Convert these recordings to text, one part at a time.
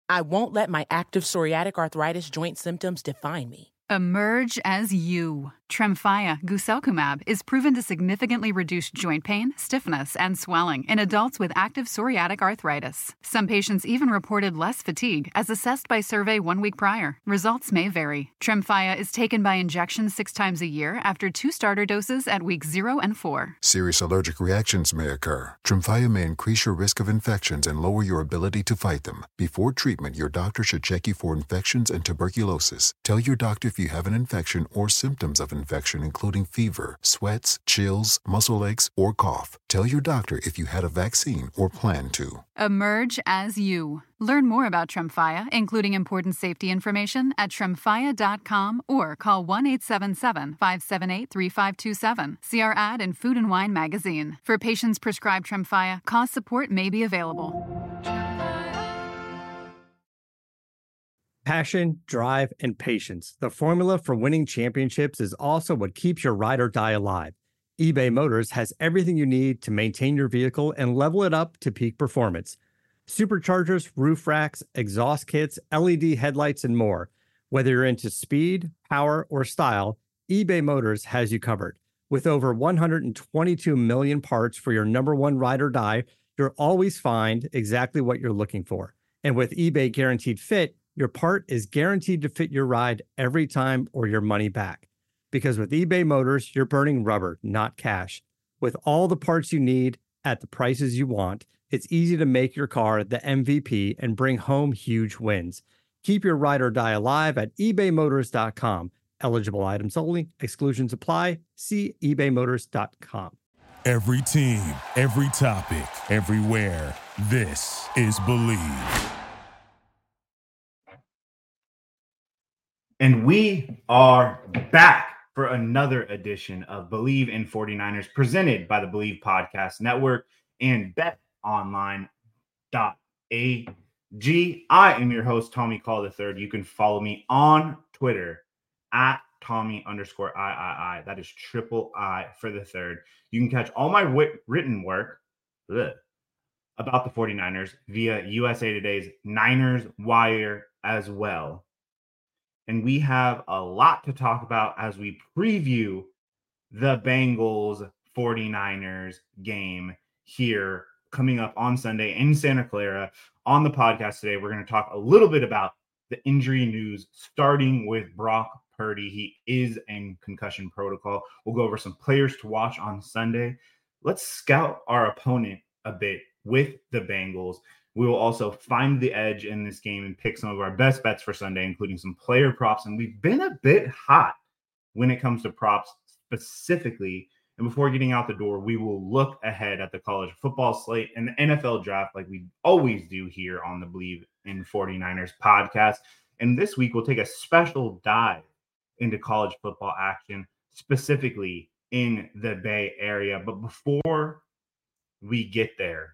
I won't let my active psoriatic arthritis joint symptoms define me. Emerge as you. Tremfya guselkumab is proven to significantly reduce joint pain, stiffness, and swelling in adults with active psoriatic arthritis. Some patients even reported less fatigue as assessed by survey 1 week prior. Results may vary. Tremfya is taken by injection 6 times a year after 2 starter doses at weeks 0 and 4. Serious allergic reactions may occur. Tremfya may increase your risk of infections and lower your ability to fight them. Before treatment, your doctor should check you for infections and tuberculosis. Tell your doctor if you have an infection or symptoms of infection, including fever, sweats, chills, muscle aches, or cough. Tell your doctor if you had a vaccine or plan to. Emerge as you. Learn more about Tremfya, including important safety information, at tremfya.com or call 1-877-578-3527. See our ad in Food and Wine magazine. For patients prescribed Tremfya, cost support may be available. Passion, drive, and patience. The formula for winning championships is also what keeps your ride or die alive. eBay Motors has everything you need to maintain your vehicle and level it up to peak performance. Superchargers, roof racks, exhaust kits, LED headlights, and more. Whether you're into speed, power, or style, eBay Motors has you covered. With over 122 million parts for your number one ride or die, you'll always find exactly what you're looking for. And with eBay Guaranteed Fit, your part is guaranteed to fit your ride every time or your money back. Because with eBay Motors, you're burning rubber, not cash. With all the parts you need at the prices you want, it's easy to make your car the MVP and bring home huge wins. Keep your ride or die alive at ebaymotors.com. Eligible items only. Exclusions apply. See ebaymotors.com. Every team, every topic, everywhere. This is Believe. And we are back for another edition of Believe in 49ers, presented by the Believe Podcast Network and BetOnline.ag. I am your host, Tommy Call III. You can follow me on Twitter at Tommy_III. That is triple I for the third. You can catch all my written work about the 49ers via USA Today's Niners Wire as well. And we have a lot to talk about as we preview the Bengals 49ers game here coming up on Sunday in Santa Clara. On the podcast today, we're going to talk a little bit about the injury news, starting with Brock Purdy. He is in concussion protocol. We'll go over some players to watch on Sunday. Let's scout our opponent a bit with the Bengals. We will also find the edge in this game and pick some of our best bets for Sunday, including some player props. And we've been a bit hot when it comes to props specifically. And before getting out the door, we will look ahead at the college football slate and the NFL draft like we always do here on the Believe in 49ers podcast. And this week, we'll take a special dive into college football action, specifically in the Bay Area. But before we get there,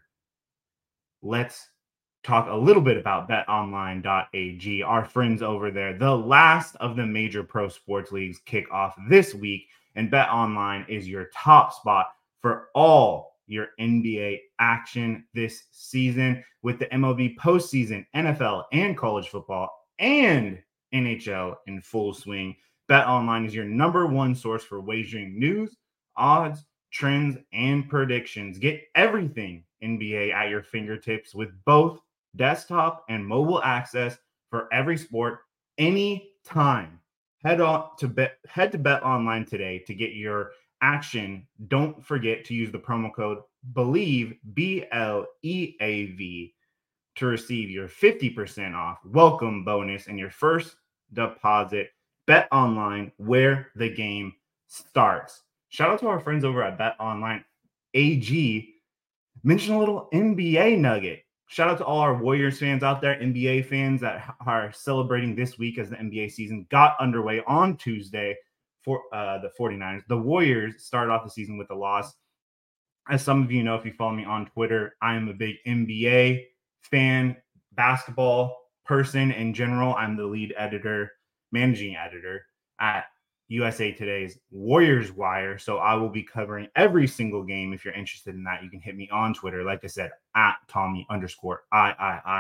let's talk a little bit about betonline.ag, our friends over there. The last of the major pro sports leagues kick off this week, and BetOnline is your top spot for all your NBA action this season with the MLB postseason, NFL and college football, and NHL in full swing. BetOnline is your number one source for wagering news, odds, trends, and predictions. Get everything NBA at your fingertips with both desktop and mobile access for every sport, anytime. Head to BetOnline today to get your action. Don't forget to use the promo code BELIEVE, BLEAV, to receive your 50% off welcome bonus and your first deposit. BetOnline, where the game starts. Shout out to our friends over at BetOnline AG. Mention a little NBA nugget. Shout out to all our Warriors fans out there, NBA fans that are celebrating this week as the NBA season got underway on Tuesday for the 49ers. The Warriors started off the season with a loss. As some of you know, if you follow me on Twitter, I am a big NBA fan, basketball person in general. I'm the lead editor, managing editor at USA Today's Warriors Wire. So I will be covering every single game. If you're interested in that, you can hit me on Twitter. Like I said, at Tommy_III.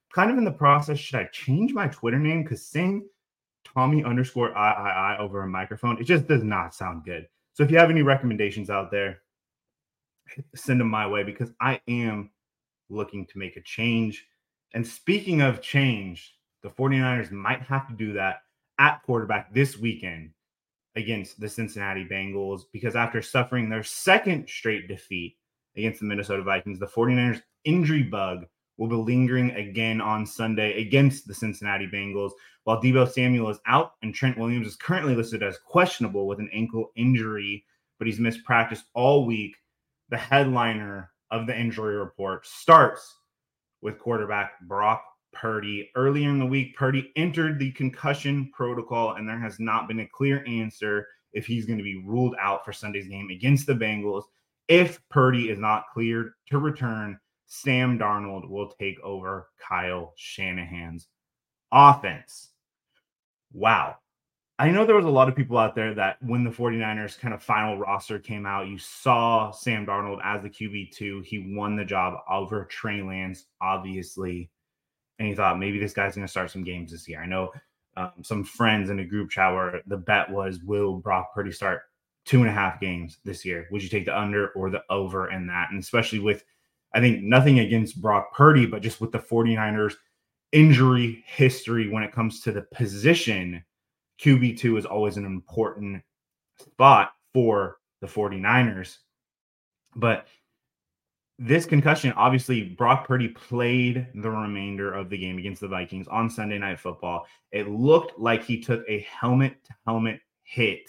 kind of in the process. Should I change my Twitter name? Because saying Tommy_I over a microphone, it just does not sound good. So if you have any recommendations out there, send them my way, because I am looking to make a change. And speaking of change, the 49ers might have to do that at quarterback this weekend against the Cincinnati Bengals, because after suffering their second straight defeat against the Minnesota Vikings, the 49ers injury bug will be lingering again on Sunday against the Cincinnati Bengals. While Deebo Samuel is out and Trent Williams is currently listed as questionable with an ankle injury, but he's missed practice all week, the headliner of the injury report starts with quarterback Brock Purdy. Earlier in the week, Purdy entered the concussion protocol, and there has not been a clear answer if he's going to be ruled out for Sunday's game against the Bengals. If Purdy is not cleared to return, Sam Darnold will take over Kyle Shanahan's offense. Wow. I know there was a lot of people out there that when the 49ers kind of final roster came out, you saw Sam Darnold as the QB2. He won the job over Trey Lance, obviously. And you thought maybe this guy's going to start some games this year. I know some friends in a group chat where the bet was, will Brock Purdy start 2.5 games this year? Would you take the under or the over in that? And especially with, I think, nothing against Brock Purdy, but just with the 49ers injury history when it comes to the position, QB2 is always an important spot for the 49ers. But this concussion, obviously, Brock Purdy played the remainder of the game against the Vikings on Sunday Night Football. It looked like he took a helmet-to-helmet hit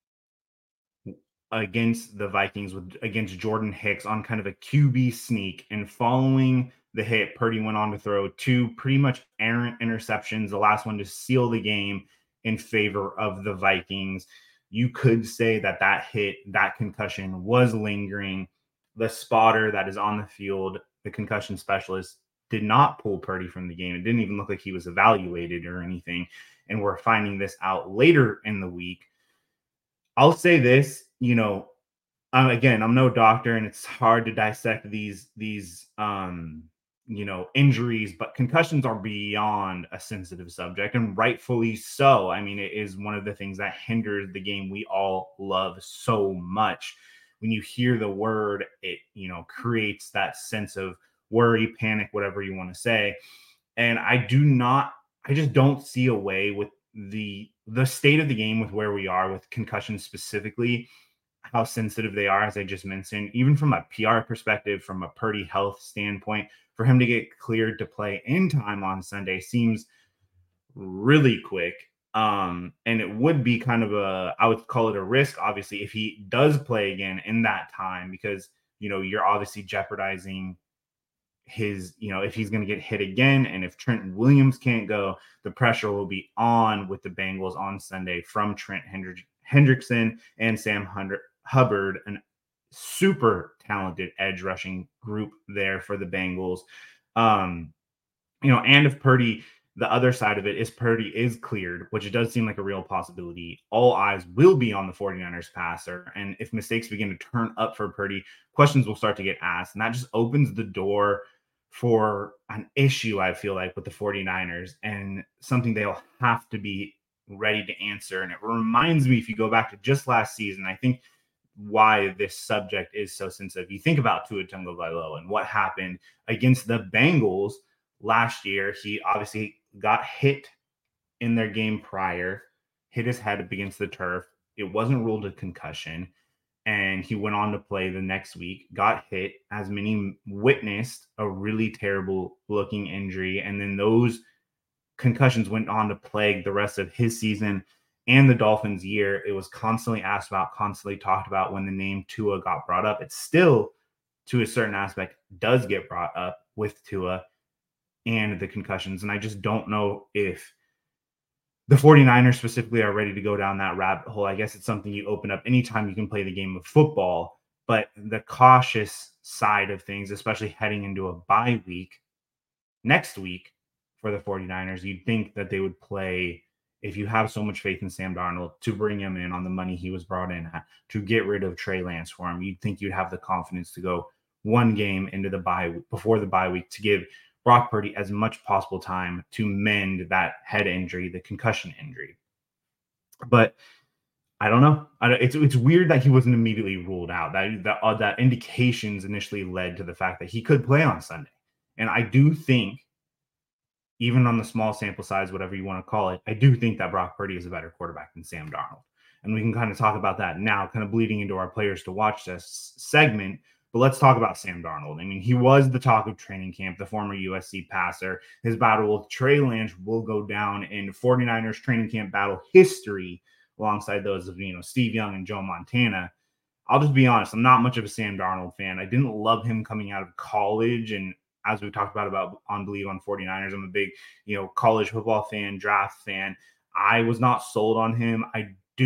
against the Vikings against Jordan Hicks on kind of a QB sneak. And following the hit, Purdy went on to throw 2 pretty much errant interceptions, the last one to seal the game in favor of the Vikings. You could say that hit, that concussion was lingering. The spotter that is on the field, the concussion specialist, did not pull Purdy from the game. It didn't even look like he was evaluated or anything. And we're finding this out later in the week. I'll say this, again, I'm no doctor, and it's hard to dissect these injuries, but concussions are beyond a sensitive subject, and rightfully so. I mean, it is one of the things that hinders the game we all love so much. When you hear the word, it, creates that sense of worry, panic, whatever you want to say. And I just don't see a way with the state of the game, with where we are with concussions specifically, how sensitive they are, as I just mentioned, even from a PR perspective, from a Purdy health standpoint, for him to get cleared to play in time on Sunday seems really quick. And it would be kind of I would call it a risk, obviously, if he does play again in that time, because, you're obviously jeopardizing his, if he's going to get hit again. And if Trent Williams can't go, the pressure will be on with the Bengals on Sunday from Trent Hendrickson and Sam Hubbard, an super talented edge rushing group there for the Bengals. And if Purdy, the other side of it is Purdy is cleared, which it does seem like a real possibility, all eyes will be on the 49ers passer. And if mistakes begin to turn up for Purdy, questions will start to get asked. And that just opens the door for an issue, I feel like, with the 49ers, and something they'll have to be ready to answer. And it reminds me, if you go back to just last season, I think why this subject is so sensitive. You think about Tua Tagovailoa and what happened against the Bengals last year. He obviously got hit in their game prior, hit his head up against the turf. It wasn't ruled a concussion, and he went on to play the next week, got hit, as many witnessed, a really terrible looking injury. And then those concussions went on to plague the rest of his season and the Dolphins' year. It was constantly asked about, constantly talked about when the name Tua got brought up. It still, to a certain aspect, does get brought up with Tua and the concussions. And I just don't know if the 49ers specifically are ready to go down that rabbit hole. I guess it's something you open up anytime you can play the game of football, but the cautious side of things, especially heading into a bye week next week for the 49ers, you'd think that they would play, if you have so much faith in Sam Darnold, to bring him in on the money he was brought in at, to get rid of Trey Lance for him. You'd think you'd have the confidence to go one game into the bye, before the bye week, to give Brock Purdy as much possible time to mend that head injury, the concussion injury. But I don't know. It's weird that he wasn't immediately ruled out. That indications initially led to the fact that he could play on Sunday. And I do think, even on the small sample size, whatever you want to call it, I do think that Brock Purdy is a better quarterback than Sam Darnold. And we can kind of talk about that now, kind of bleeding into our players to watch this segment. But let's talk about Sam Darnold. I mean, he was the talk of training camp, the former USC passer. His battle with Trey Lance will go down in 49ers training camp battle history alongside those of, Steve Young and Joe Montana. I'll just be honest, I'm not much of a Sam Darnold fan. I didn't love him coming out of college. And as we talked about on Believe on 49ers, I'm a big, college football fan, draft fan. I was not sold on him. I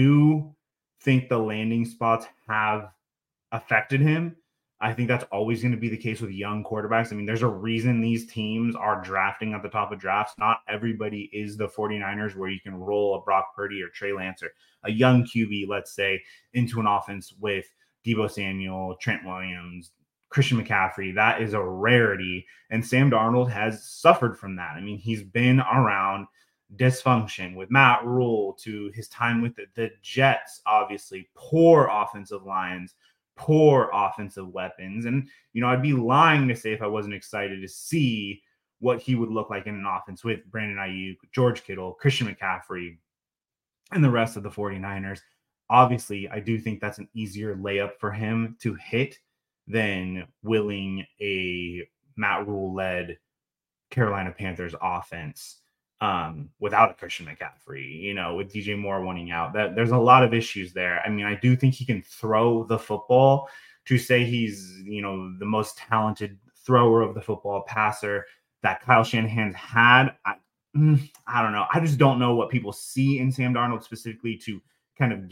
do think the landing spots have affected him. I think that's always going to be the case with young quarterbacks. I mean, there's a reason these teams are drafting at the top of drafts. Not everybody is the 49ers where you can roll a Brock Purdy or Trey Lance or a young QB, let's say, into an offense with Deebo Samuel, Trent Williams, Christian McCaffrey. That is a rarity. And Sam Darnold has suffered from that. I mean, he's been around dysfunction with Matt Rule to his time with the Jets, obviously, poor offensive lines, poor offensive weapons. And, I'd be lying to say if I wasn't excited to see what he would look like in an offense with Brandon Ayuk, George Kittle, Christian McCaffrey, and the rest of the 49ers. Obviously, I do think that's an easier layup for him to hit than willing a Matt Rule-led Carolina Panthers offense without a Christian McCaffrey, with DJ Moore wanting out. There's a lot of issues there. I mean, I do think he can throw the football. To say he's, the most talented thrower of the football, passer that Kyle Shanahan's had, I don't know. I just don't know what people see in Sam Darnold specifically to kind of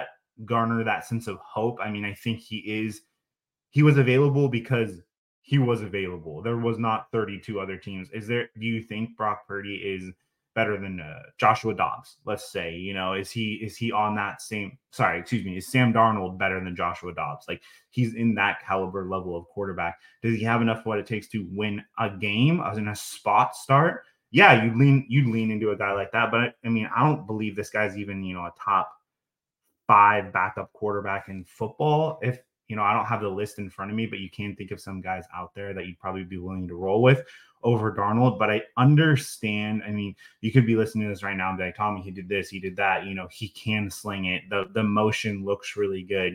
garner that sense of hope. I mean, I think he was available because he was available. There was not 32 other teams. Do you think Brock Purdy is better than Joshua Dobbs? Let's say, is he on that same, is Sam Darnold better than Joshua Dobbs? Like, he's in that caliber level of quarterback. Does he have enough what it takes to win a game as in a spot start? Yeah, you'd lean into a guy like that. But I mean, I don't believe this guy's even, a top 5 backup quarterback in football. If, I don't have the list in front of me, but you can think of some guys out there that you'd probably be willing to roll with over Darnold. But I understand. I mean, you could be listening to this right now and be like, Tommy, he did this, he did that. He can sling it. The motion looks really good.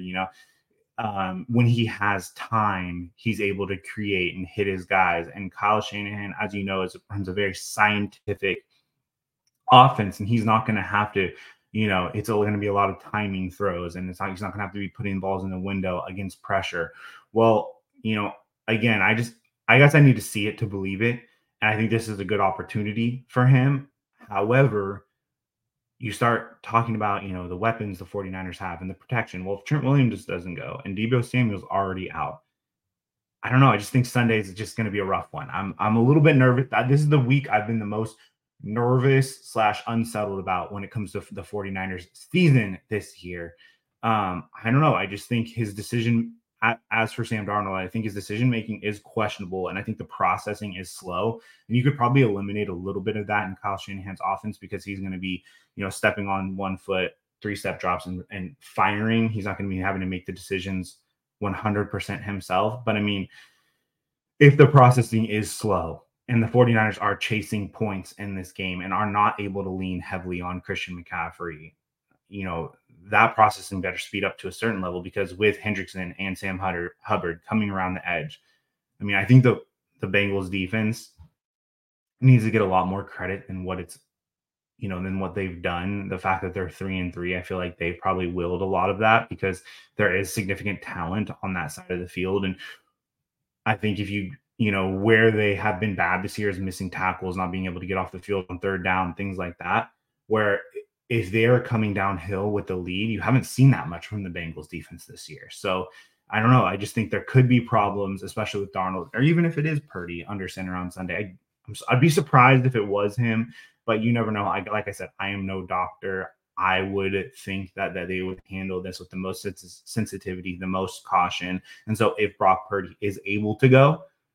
When he has time, he's able to create and hit his guys. And Kyle Shanahan, as you know, runs a very scientific offense, and he's not going to have to. It's going to be a lot of timing throws, and he's not going to have to be putting balls in the window against pressure. Well, again, I guess I need to see it to believe it. And I think this is a good opportunity for him. However, you start talking about, the weapons the 49ers have and the protection. Well, if Trent Williams just doesn't go and Deebo Samuel's already out, I don't know. I just think Sundays is just going to be a rough one. I'm a little bit nervous. This is the week I've been the most nervous / unsettled about when it comes to the 49ers season this year. I don't know. I just think his decision, as for Sam Darnold, I think his decision-making is questionable, and I think the processing is slow. And you could probably eliminate a little bit of that in Kyle Shanahan's offense because he's going to be, stepping on 1 foot, 3-step drops and firing. He's not going to be having to make the decisions 100% himself. But I mean, if the processing is slow, and the 49ers are chasing points in this game and are not able to lean heavily on Christian McCaffrey, that processing better speed up to a certain level, because with Hendrickson and Sam Hubbard coming around the edge, I mean, I think the Bengals defense needs to get a lot more credit than what it's, than what they've done. The fact that they're 3-3, I feel like they've probably willed a lot of that because there is significant talent on that side of the field. And I think if where they have been bad this year is missing tackles, not being able to get off the field on third down, things like that, where if they're coming downhill with the lead, you haven't seen that much from the Bengals defense this year. So I don't know. I just think there could be problems, especially with Darnold, or even if it is Purdy under center on Sunday. I'd be surprised if it was him, but you never know. Like I said, I am no doctor. I would think that they would handle this with the most sensitivity, the most caution. And so if Brock Purdy is able to go,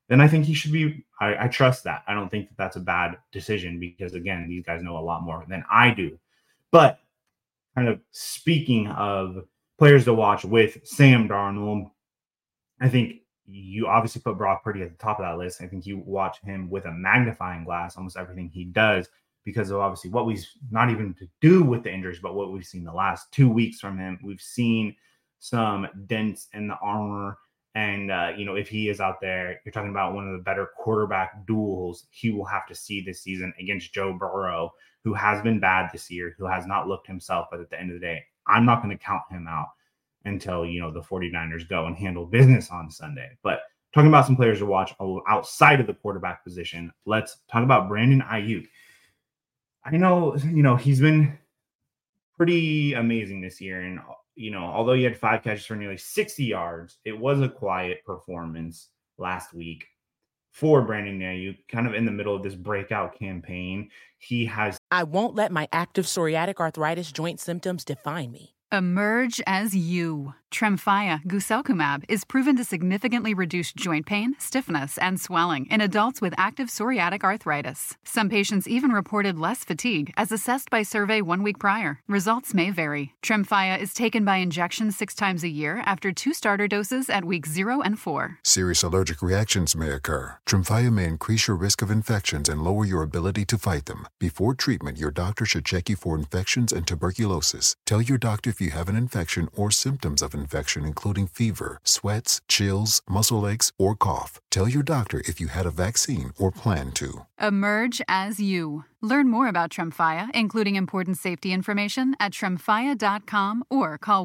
then I think he should be. I trust that. I don't think that that's a bad decision because, again, these guys know a lot more than I do. But kind of speaking of players to watch with Sam Darnold, I think you obviously put Brock Purdy at the top of that list. I think you watch him with a magnifying glass, almost everything he does, because of obviously what we've not even to do with the injuries, but what we've seen the last 2 weeks from him. We've seen some dents in the armor. And, if he is out there, you're talking about one of the better quarterback duels he will have to see this season against Joe Burrow, who has been bad this year, who has not looked himself. But at the end of the day, I'm not going to count him out until, the 49ers go and handle business on Sunday. But talking about some players to watch outside of the quarterback position, let's talk about Brandon Ayuk. I know, he's been pretty amazing this year. And, although he had 5 catches for nearly 60 yards, it was a quiet performance last week for Brandon Ayuk, kind of in the middle of this breakout campaign. I won't let my active psoriatic arthritis joint symptoms define me. Emerge as you. Tremfya guselkumab is proven to significantly reduce joint pain, stiffness, and swelling in adults with active psoriatic arthritis. Some patients even reported less fatigue as assessed by survey 1 week prior. Results may vary. Tremfya is taken by injection 6 times a year after 2 starter doses at weeks 0 and 4. Serious allergic reactions may occur. Tremfya may increase your risk of infections and lower your ability to fight them. Before treatment, your doctor should check you for infections and tuberculosis. Tell your doctor if you have an infection or symptoms of infection, including fever, sweats, chills, muscle aches, or cough. Tell your doctor if you had a vaccine or plan to. Emerge as you. Learn more about Tremfya, including important safety information, at tremfya.com or call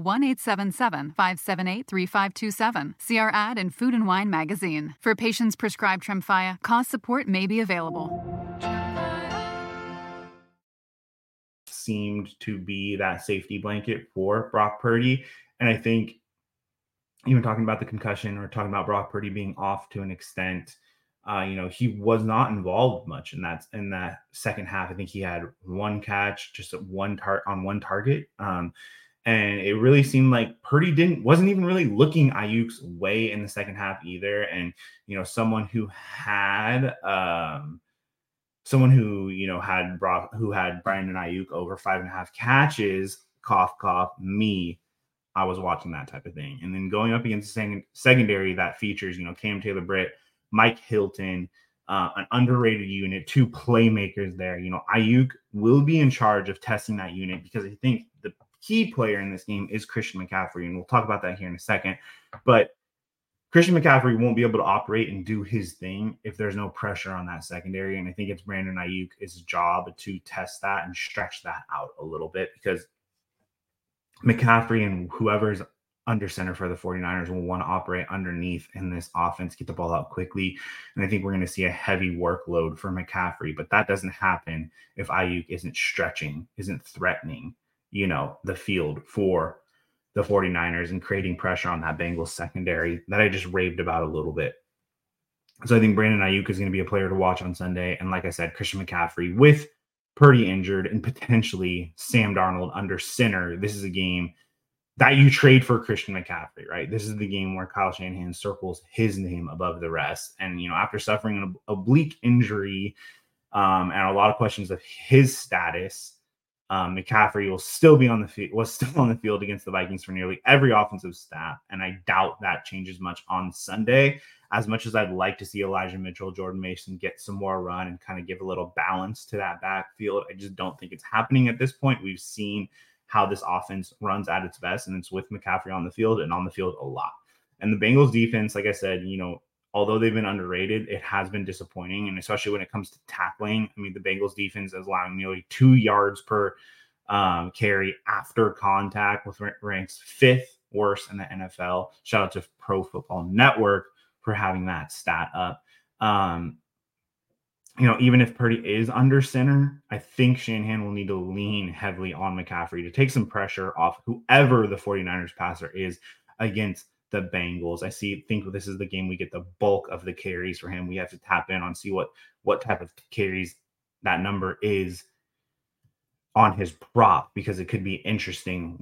1-877-578-3527. See our ad in Food and Wine magazine. For patients prescribed Tremfya, cost support may be available. Seemed to be that safety blanket for Brock Purdy. And I think even talking about the concussion or talking about Brock Purdy being off to an extent, he was not involved much in that second half. I think he had 1 catch, just on one target. And it really seemed like Purdy wasn't even really looking Ayuk's way in the second half either. And, someone who had Brandon Ayuk over 5.5 catches, cough, cough, me, I was watching that type of thing. And then going up against the secondary that features, Cam Taylor-Britt, Mike Hilton, an underrated unit, 2 playmakers there. Ayuk will be in charge of testing that unit because I think the key player in this game is Christian McCaffrey. And we'll talk about that here in a second. But Christian McCaffrey won't be able to operate and do his thing if there's no pressure on that secondary. And I think it's Brandon Ayuk's job to test that and stretch that out a little bit because McCaffrey and whoever's under center for the 49ers will want to operate underneath in this offense, get the ball out quickly. And I think we're going to see a heavy workload for McCaffrey, but that doesn't happen if Ayuk isn't stretching, isn't threatening, the field for the 49ers and creating pressure on that Bengals secondary that I just raved about a little bit. So I think Brandon Ayuk is going to be a player to watch on Sunday. And like I said, Christian McCaffrey with Purdy injured and potentially Sam Darnold under center. This is a game that you trade for Christian McCaffrey, right? This is the game where Kyle Shanahan circles his name above the rest. And, after suffering an oblique injury and a lot of questions of his status, McCaffrey was still on the field against the Vikings for nearly every offensive staff. And I doubt that changes much on Sunday. As much as I'd like to see Elijah Mitchell, Jordan Mason get some more run and kind of give a little balance to that backfield, I just don't think it's happening at this point. We've seen how this offense runs at its best, and it's with McCaffrey on the field and on the field a lot. And the Bengals defense, like I said, although they've been underrated, it has been disappointing. And especially when it comes to tackling, the Bengals defense is allowing nearly 2 yards per carry after contact, with ranks 5th worst in the NFL. Shout out to Pro Football Network for having that stat up. Even if Purdy is under center, I think Shanahan will need to lean heavily on McCaffrey to take some pressure off whoever the 49ers passer is against the Bengals. Think this is the game we get the bulk of the carries for him. We have to tap in on see what type of carries that number is on his prop because it could be interesting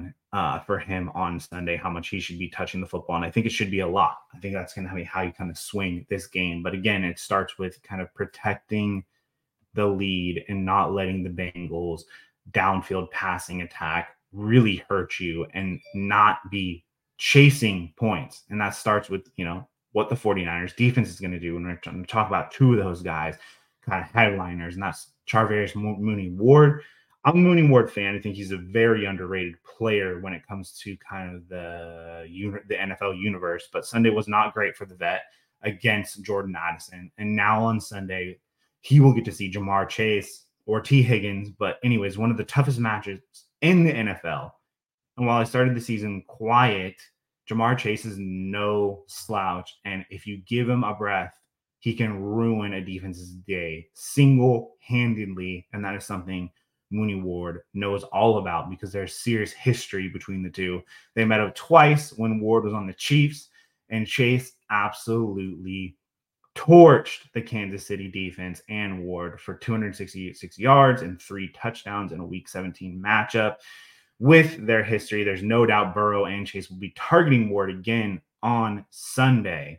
for him on Sunday, how much he should be touching the football. And I think it should be a lot. I think that's going to be how you kind of swing this game. But again, it starts with kind of protecting the lead and not letting the Bengals downfield passing attack really hurt you and not be chasing points. And that starts with, what the 49ers defense is going to do. And we're going to talk about two of those guys, kind of headliners, and that's Charvarius Mooney-Ward. I'm a Mooney-Ward fan. I think he's a very underrated player when it comes to kind of the NFL universe. But Sunday was not great for the vet against Jordan Addison. And now on Sunday, he will get to see Ja'Marr Chase or T. Higgins. But anyways, one of the toughest matches in the NFL. And while I started the season quiet, Ja'Marr Chase is no slouch. And if you give him a breath, he can ruin a defense's day single-handedly. And that is something Mooney-Ward knows all about because there's serious history between the two. They met up twice when Ward was on the Chiefs, and Chase absolutely torched the Kansas City defense and Ward for 266 yards and 3 touchdowns in a Week 17 matchup. With their history, there's no doubt Burrow and Chase will be targeting Ward again on Sunday,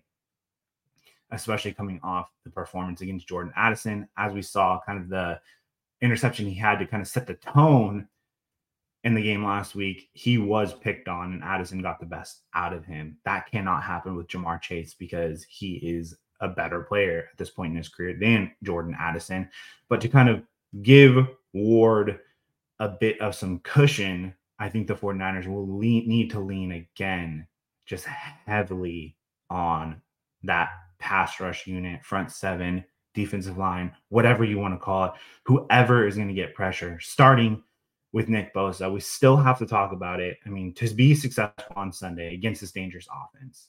especially coming off the performance against Jordan Addison. As we saw, kind of the interception he had to kind of set the tone in the game last week, he was picked on and Addison got the best out of him. That cannot happen with Ja'Marr Chase because he is a better player at this point in his career than Jordan Addison. But to kind of give Ward a bit of some cushion, I think the 49ers will need to lean again just heavily on that pass rush unit, front seven, defensive line, whatever you want to call it, whoever is going to get pressure, starting with Nick Bosa. We still have to talk about it. I mean, to be successful on Sunday against this dangerous offense,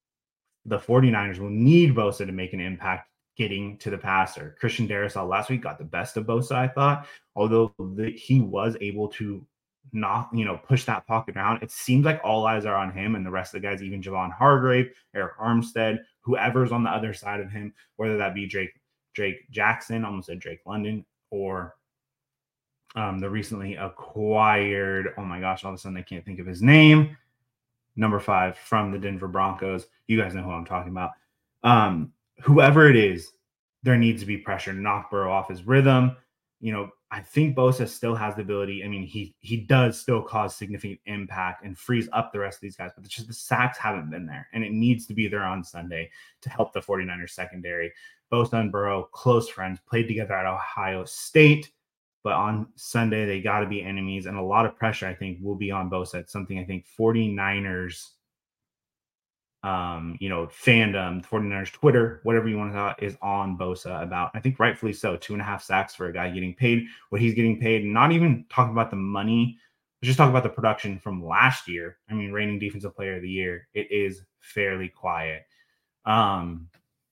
the 49ers will need Bosa to make an impact getting to the passer. Christian Darrisaw last week got the best of Bosa, I thought, although he was able to not, push that pocket around. It seems like all eyes are on him and the rest of the guys, even Javon Hargrave, Eric Armstead, whoever's on the other side of him, whether that be Drake Jackson, almost said Drake London, or the recently acquired, oh my gosh, all of a sudden I can't think of his name, number 5 from the Denver Broncos. You guys know who I'm talking about. Whoever it is, there needs to be pressure to knock Burrow off his rhythm. I think Bosa still has the ability. I mean, he does still cause significant impact and frees up the rest of these guys, but it's just the sacks haven't been there, and it needs to be there on Sunday to help the 49ers secondary. Bosa and Burrow, close friends, played together at Ohio State, but on Sunday they got to be enemies, and a lot of pressure, I think, will be on Bosa. It's something I think 49ers fandom, 49ers Twitter, whatever you want to call it, is on Bosa about. I think rightfully so. 2.5 sacks for a guy getting paid what he's getting paid. Not even talking about the money. Let's just talk about the production from last year. I mean, reigning defensive player of the year. It is fairly quiet. And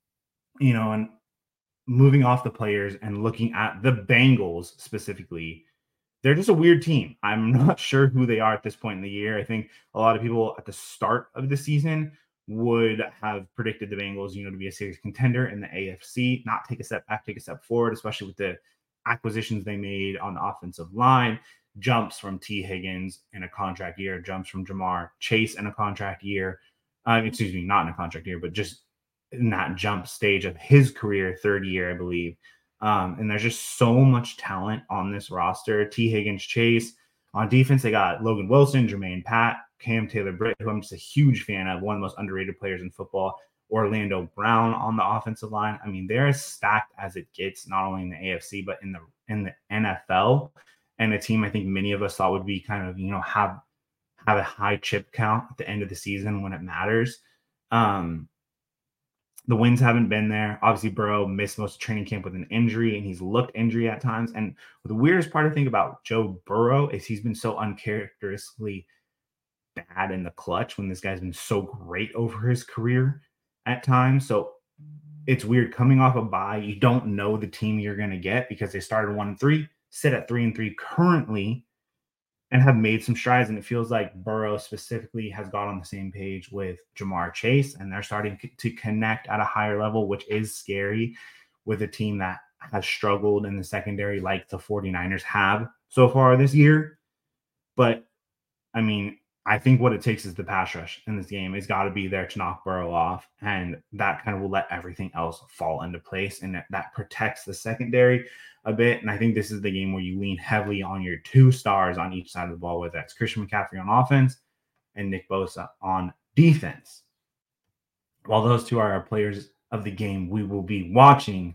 moving off the players and looking at the Bengals specifically, they're just a weird team. I'm not sure who they are at this point in the year. I think a lot of people at the start of the season would have predicted the Bengals, to be a serious contender in the AFC, not take a step back, take a step forward, especially with the acquisitions they made on the offensive line, jumps from T. Higgins in a contract year, jumps from Ja'Marr Chase in a contract year. Not in a contract year, but just in that jump stage of his career, third year, I believe. And there's just so much talent on this roster. T. Higgins, Chase. On defense, they got Logan Wilson, Jermaine Pratt, Cam Taylor-Britt, who I'm just a huge fan of, one of the most underrated players in football. Orlando Brown on the offensive line. I mean, they're as stacked as it gets, not only in the AFC, but in the NFL. And a team I think many of us thought would be kind of, have a high chip count at the end of the season when it matters. The wins haven't been there. Obviously, Burrow missed most of training camp with an injury, and he's looked injury at times. And the weirdest part I think about Joe Burrow is he's been so uncharacteristically bad in the clutch when this guy's been so great over his career at times. So it's weird coming off a bye. You don't know the team you're going to get because they started 1-3, sit at 3-3 currently, and have made some strides. And it feels like Burrow specifically has got on the same page with Ja'Marr Chase, and they're starting to connect at a higher level, which is scary with a team that has struggled in the secondary like the 49ers have so far this year. But, I mean, I think what it takes is the pass rush in this game. It's got to be there to knock Burrow off, and that kind of will let everything else fall into place, and that protects the secondary a bit. And I think this is the game where you lean heavily on your two stars on each side of the ball, whether that's Christian McCaffrey on offense and Nick Bosa on defense. While those two are our players of the game we will be watching,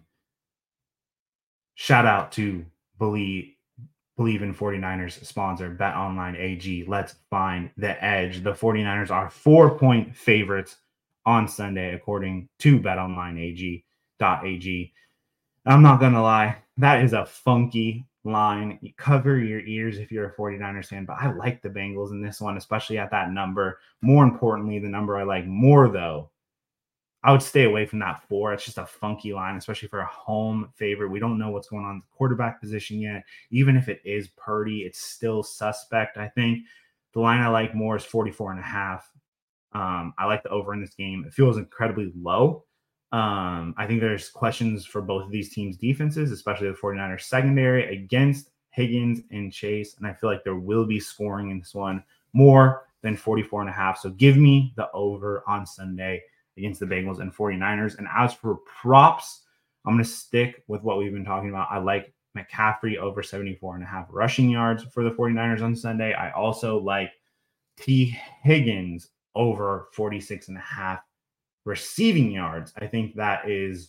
shout out to Believe in 49ers sponsor, BetOnline AG. Let's find the edge. The 49ers are 4-point favorites on Sunday, according to BetOnline AG. I'm not going to lie, that is a funky line. You cover your ears if you're a 49ers fan, but I like the Bengals in this one, especially at that number. More importantly, the number I like more, though, I would stay away from that 4. It's just a funky line, especially for a home favorite. We don't know what's going on in the quarterback position yet. Even if it is Purdy, it's still suspect. I think the line I like more is 44.5. I like the over in this game. It feels incredibly low. I think there's questions for both of these teams' defenses, especially the 49ers secondary against Higgins and Chase. And I feel like there will be scoring in this one more than 44.5. So give me the over on Sunday against the Bengals and 49ers. And as for props, I'm going to stick with what we've been talking about. I like McCaffrey over 74.5 rushing yards for the 49ers on Sunday. I also like T. Higgins over 46.5 receiving yards. I think that is,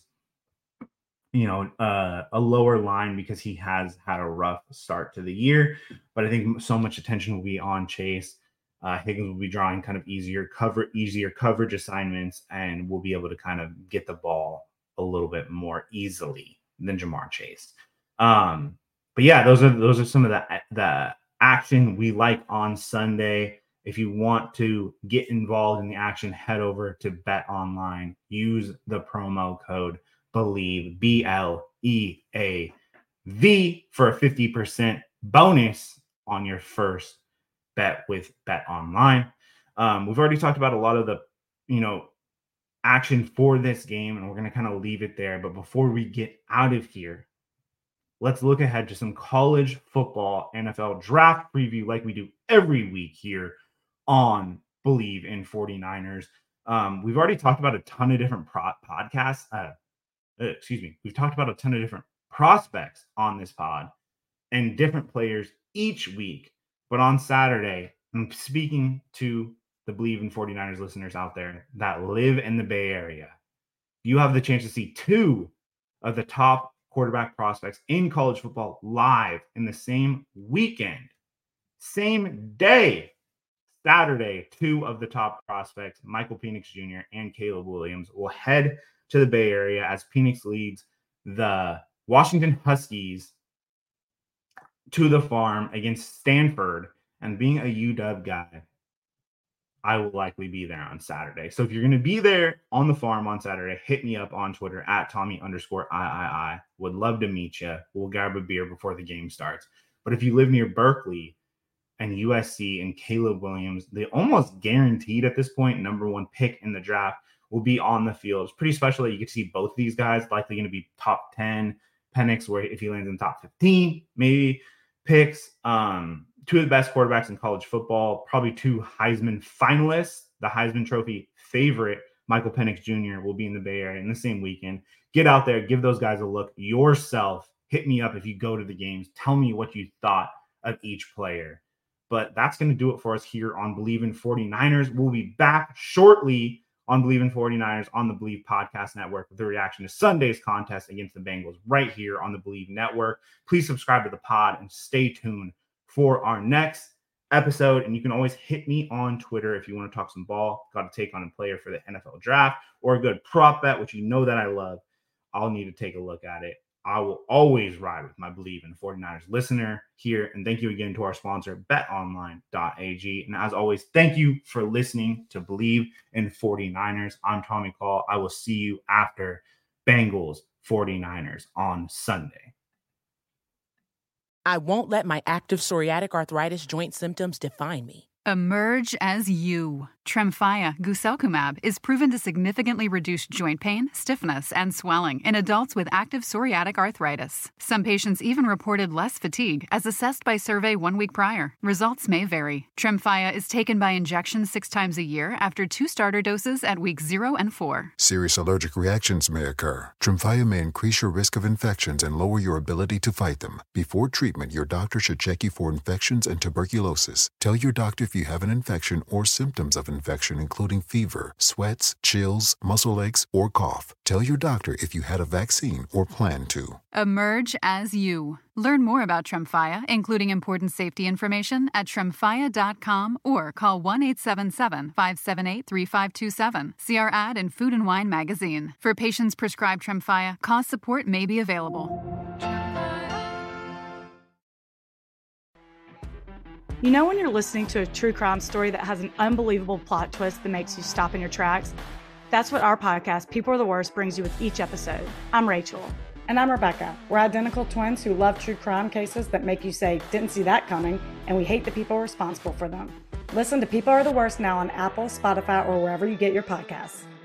a lower line because he has had a rough start to the year. But I think so much attention will be on Chase. Higgins will be drawing kind of easier coverage assignments, and will be able to kind of get the ball a little bit more easily than Jamar Chase. But yeah, those are some of the action we like on Sunday. If you want to get involved in the action, head over to BetOnline. Use the promo code BELIEVE, BLEAV, for a 50% bonus on your first bet with BetOnline. We've already talked about a lot of the, action for this game, and we're going to kind of leave it there. But before we get out of here, let's look ahead to some college football NFL draft preview like we do every week here on Believe in 49ers. We've already talked about a ton of different We've talked about a ton of different prospects on this pod and different players each week. But on Saturday, I'm speaking to the Believe in 49ers listeners out there that live in the Bay Area. You have the chance to see 2 of the top quarterback prospects in college football live in the same weekend. Same day, Saturday, 2 of the top prospects, Michael Penix Jr. and Caleb Williams, will head to the Bay Area as Penix leads the Washington Huskies to the farm against Stanford. And being a UW guy, I will likely be there on Saturday. So if you're going to be there on the farm on Saturday, hit me up on Twitter at Tommy_III. Would love to meet you. We'll grab a beer before the game starts. But if you live near Berkeley and USC and Caleb Williams, they almost guaranteed at this point #1 pick in the draft, will be on the field. It's pretty special that you get to see both of these guys, likely going to be top 10. Penix, where if he lands in the top 15, maybe picks. 2 of the best quarterbacks in college football, probably 2 Heisman finalists. The Heisman Trophy favorite, Michael Penix Jr., will be in the Bay Area in the same weekend. Get out there, give those guys a look yourself. Hit me up if you go to the games. Tell me what you thought of each player. But that's going to do it for us here on Believe in 49ers. We'll be back shortly on Believe in 49ers on the Believe Podcast Network with the reaction to Sunday's contest against the Bengals right here on the Believe Network. Please subscribe to the pod and stay tuned for our next episode. And you can always hit me on Twitter if you want to talk some ball, got to take on a player for the NFL draft, or a good prop bet, which you know that I love. I'll need to take a look at it. I will always ride with my Believe in 49ers listener here. And thank you again to our sponsor, betonline.ag. And as always, thank you for listening to Believe in 49ers. I'm Tommy Call. I will see you after Bengals 49ers on Sunday. I won't let my active psoriatic arthritis joint symptoms define me. Emerge as you. Tremfya guselkumab is proven to significantly reduce joint pain, stiffness, and swelling in adults with active psoriatic arthritis. Some patients even reported less fatigue as assessed by survey 1 week prior. Results may vary. Tremfya is taken by injection 6 times a year after 2 starter doses at weeks 0 and 4. Serious allergic reactions may occur. Tremfya may increase your risk of infections and lower your ability to fight them. Before treatment, your doctor should check you for infections and tuberculosis. Tell your doctor if you have an infection or symptoms of infection, including fever, sweats, chills, muscle aches, or cough. Tell your doctor if you had a vaccine or plan to. Emerge as you. Learn more about Tremfya, including important safety information, at tremfya.com or call 1-877-578-3527. See our ad in Food and Wine magazine. For patients prescribed Tremfya, cost support may be available. You know when you're listening to a true crime story that has an unbelievable plot twist that makes you stop in your tracks? That's what our podcast, People Are the Worst, brings you with each episode. I'm Rachel. And I'm Rebecca. We're identical twins who love true crime cases that make you say, didn't see that coming, and we hate the people responsible for them. Listen to People Are the Worst now on Apple, Spotify, or wherever you get your podcasts.